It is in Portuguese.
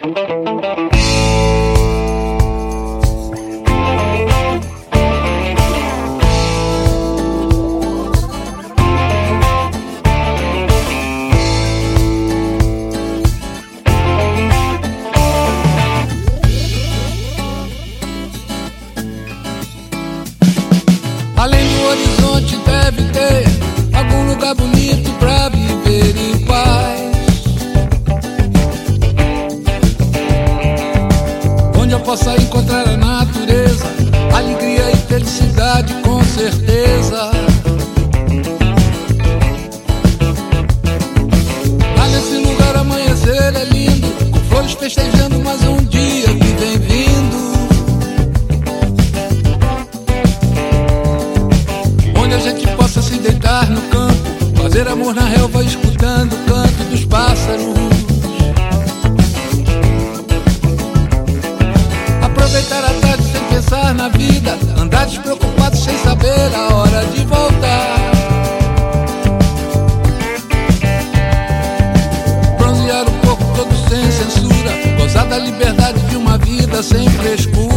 Além do horizonte deve ter algum lugar bonito pra viver em paz, onde eu possa encontrar a natureza, alegria e felicidade com certeza. Lá nesse lugar amanhecer é lindo, com flores festejando mais um dia que vem vindo, onde a gente possa se deitar no campo, fazer amor na relva escutando o canto dos pássaros, aproveitar a tarde sem pensar na vida, andar despreocupado sem saber a hora de voltar, bronzear o corpo todo sem censura, gozar da liberdade de uma vida sem frescura.